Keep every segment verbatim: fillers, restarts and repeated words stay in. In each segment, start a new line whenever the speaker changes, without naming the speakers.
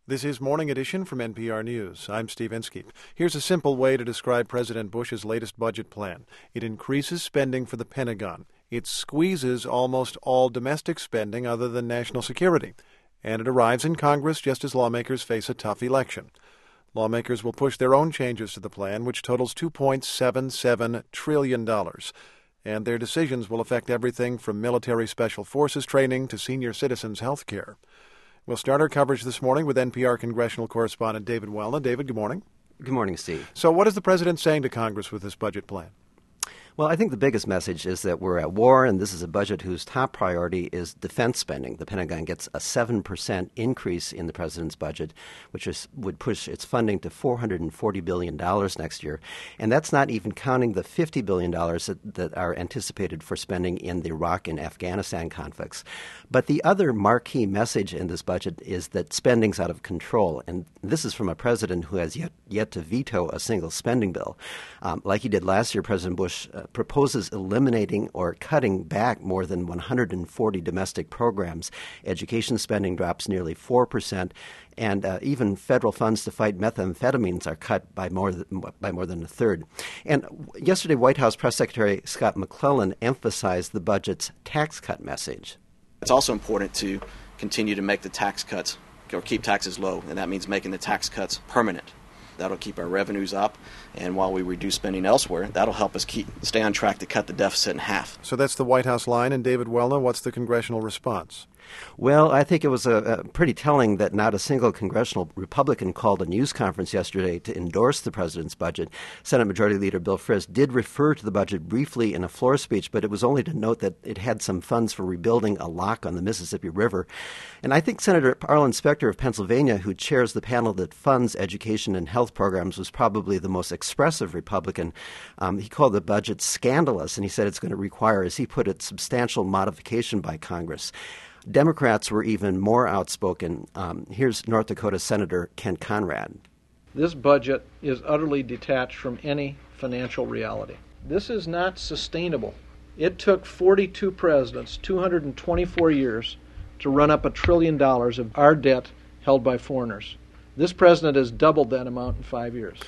This is Morning Edition from N P R News. I'm Steve Inskeep. Here's a simple way to describe President Bush's latest budget plan. It increases spending for the Pentagon. It squeezes almost all domestic spending other than national security. And it arrives in Congress just as lawmakers face a tough election. Lawmakers will push their own changes to the plan, which totals two point seven seven trillion dollars. And their decisions will affect everything from military special forces training to senior citizens' health care. We'll start our coverage this morning with N P R congressional correspondent David Welna. David, good morning.
Good morning, Steve.
So what is the president saying to Congress with this budget plan?
Well, I think the biggest message is that we're at war, and this is a budget whose top priority is defense spending. The Pentagon gets a seven percent increase in the president's budget, which is, would push its funding to four hundred forty billion dollars next year. And that's not even counting the fifty billion dollars that, that are anticipated for spending in the Iraq and Afghanistan conflicts. But the other marquee message in this budget is that spending's out of control. And this is from a president who has yet, yet to veto a single spending bill. Um, like he did last year, President Bush uh, proposes eliminating or cutting back more than one hundred forty domestic programs. Education spending drops nearly four percent, and uh, even federal funds to fight methamphetamines are cut by more than, by more than a third. And yesterday, White House Press Secretary Scott McClellan emphasized the budget's tax cut message.
It's also important to continue to make the tax cuts or keep taxes low, and that means making the tax cuts permanent. That'll keep our revenues up, and while we reduce spending elsewhere, that'll help us keep stay on track to cut the deficit in half.
So that's the White House line. And David Welna, what's the congressional response?
Well, I think it was a, a pretty telling that not a single congressional Republican called a news conference yesterday to endorse the president's budget. Senate Majority Leader Bill Frist did refer to the budget briefly in a floor speech, but it was only to note that it had some funds for rebuilding a lock on the Mississippi River. And I think Senator Arlen Specter of Pennsylvania, who chairs the panel that funds education and health programs, was probably the most expressive Republican. Um, he called the budget scandalous, and he said it's going to require, as he put it, substantial modification by Congress. Democrats were even more outspoken. Um, here's North Dakota Senator Kent Conrad.
This budget is utterly detached from any financial reality. This is not sustainable. It took forty-two presidents, two hundred twenty-four years, to run up a trillion dollars of our debt held by foreigners. This president has doubled that amount in five years.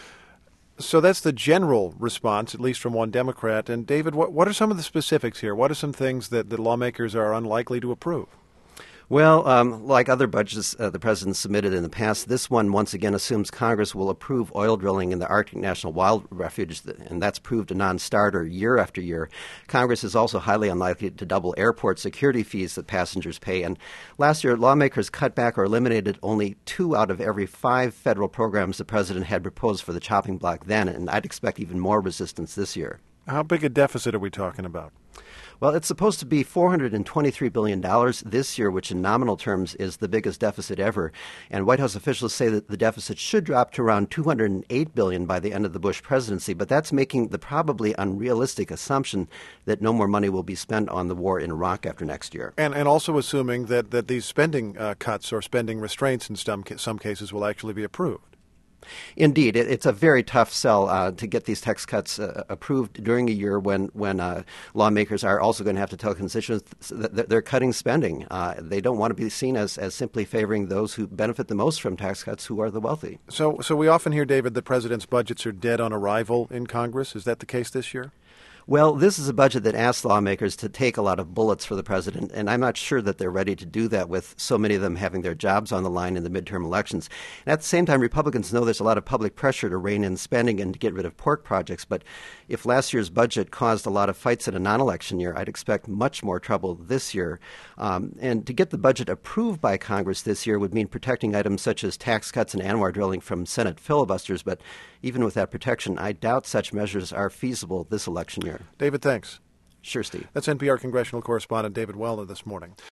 So that's the general response, at least from one Democrat. And David, what, what are some of the specifics here? What are some things that the lawmakers are unlikely to approve?
Well, um, like other budgets uh, the president submitted in the past, this one once again assumes Congress will approve oil drilling in the Arctic National Wild Refuge, and that's proved a non-starter year after year. Congress is also highly unlikely to double airport security fees that passengers pay. And last year, lawmakers cut back or eliminated only two out of every five federal programs the president had proposed for the chopping block then, and I'd expect even more resistance this year.
How big a deficit are we talking about?
Well, it's supposed to be four hundred twenty-three billion dollars this year, which in nominal terms is the biggest deficit ever. And White House officials say that the deficit should drop to around two hundred eight billion dollars by the end of the Bush presidency. But that's making the probably unrealistic assumption that no more money will be spent on the war in Iraq after next year.
And and also assuming that, that these spending uh, cuts or spending restraints in some, some cases will actually be approved.
Indeed, it, it's a very tough sell uh, to get these tax cuts uh, approved during a year when when uh, lawmakers are also going to have to tell constituents that they're cutting spending. Uh, they don't want to be seen as, as simply favoring those who benefit the most from tax cuts, who are the wealthy.
So, so we often hear, David, the president's budgets are dead on arrival in Congress. Is that the case this year?
Well, this is a budget that asks lawmakers to take a lot of bullets for the president, and I'm not sure that they're ready to do that with so many of them having their jobs on the line in the midterm elections. And at the same time, Republicans know there's a lot of public pressure to rein in spending and to get rid of pork projects. But if last year's budget caused a lot of fights in a non-election year, I'd expect much more trouble this year. Um, and to get the budget approved by Congress this year would mean protecting items such as tax cuts and ANWR drilling from Senate filibusters. But even with that protection, I doubt such measures are feasible this election year.
David, thanks.
Sure, Steve.
That's N P R congressional correspondent David Welna this morning.